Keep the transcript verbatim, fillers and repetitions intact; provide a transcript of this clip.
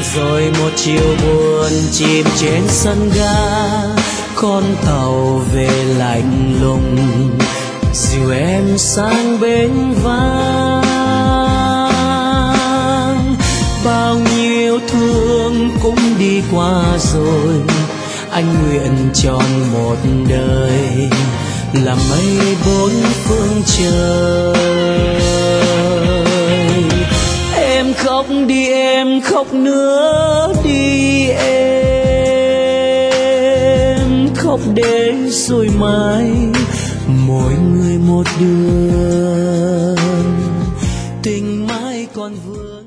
Rồi một chiều buồn chìm trên sân ga, con tàu về lạnh lùng dìu em sang bến vắng. Bao nhiêu thương cũng đi qua rồi, anh nguyện tròn một đời làm mây bốn phương trời. Em khóc đi, em khóc nữa đi, em khóc để rồi mai mỗi người một đường, tình mãi còn vương.